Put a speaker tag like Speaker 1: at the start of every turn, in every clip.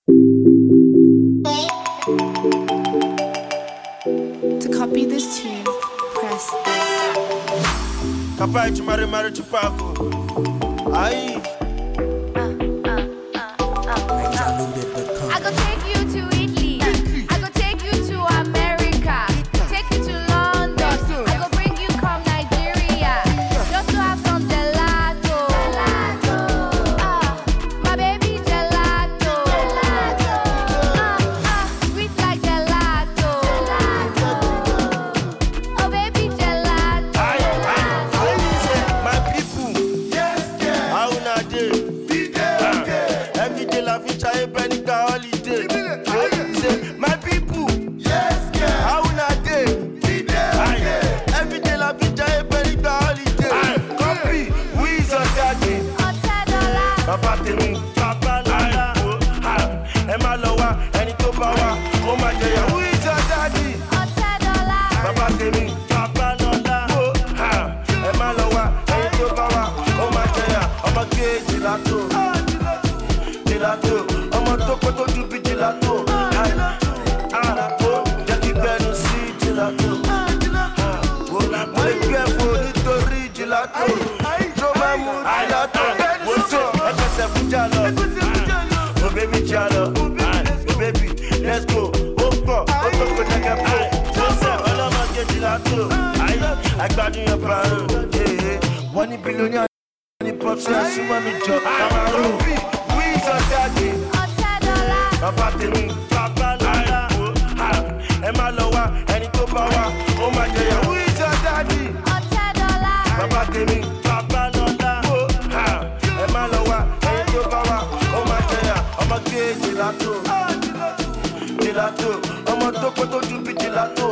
Speaker 1: To copy this tune, press this.
Speaker 2: Capaz de mare te pago. Aí.
Speaker 1: I go take you to Italy. I go take you to America. Take you to London. I go bring you come Nigeria. Just to have some gelato. My baby gelato. Sweet like gelato. Oh baby gelato.
Speaker 2: My people, how una dey? Every day la vie try benica holiday. Say, my people, how una dey? Every day la vie try benica holiday. Copy, we is on daddy. Baba tèmi, Baba Lola. Emma Lowa, ẹni tó bá wa, ó máa jẹyà. We is on daddy. Baba tèmi, Baba Lola. Emma Lowa, ẹni tó bá wa, ó máa jẹyà. Ọmọ gé gelato. Gelato, ọmọ tó kọ́ tó ju bí gelato. Jẹ́ kí gbẹ́nu sí gelato. Mo lè gbẹ́ fún nítorí gelato. Tó bá mú gelato. Wọ́n sọ ẹgbẹ́sẹ̀ fún jalọ. Oh baby jalọ. Oh baby let's go. Ó pọ̀, ó tó kó jẹ́gẹ́ pọ̀. Jọ́sẹ̀ ọlọ́mọge gelato. Àgbàdo yẹn parun. Wọ́n ní bílíọ̀nù ní pọ́psì àṣìwọ́n mi jọ. Daddy, Baba tèmi, Baba Lola. Emma Lowa, ẹni tó bá wa, ó máa jẹyà. Who is your daddy? Baba tèmi, Baba Lola. Emma Lowa, ẹni tó bá wa, ó máa jẹyà. Ọmọ gé gelato, gelato. Ọmọ tó kọ́ tó ju bí gelato.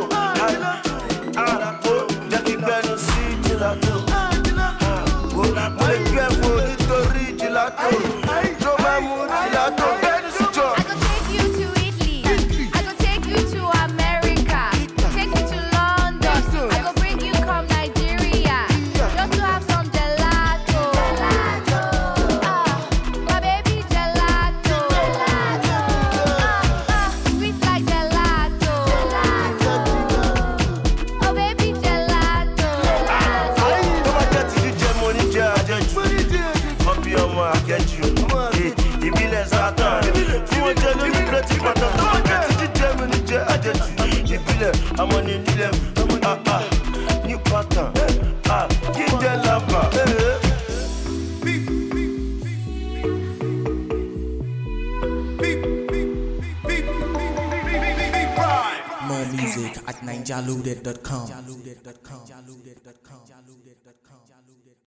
Speaker 2: Jẹ́ kí gbẹ́nu sí gelato. Mo lè gbẹ́ fún nítorí gelato. I go
Speaker 1: take you to Italy. I go take you to America. Take you to London. I go bring you come Nigeria. Just to have some gelato. My baby gelato. Sweet like gelato. Oh baby gelato.
Speaker 2: Don't forget to do money, copy on my get you. Ìbílẹ̀ Satan, tí wọ́n jẹ́ lórí plẹ̀tì pàtàkì. Tó bá jẹ́ ti jíjẹ́ mi ní jẹ́ àjẹjù. Ìbílẹ̀ ọmọ ní nílẹ̀ ní pàtàkì. Jíjẹ́ lábà.
Speaker 3: More music at ninjaloaded.com.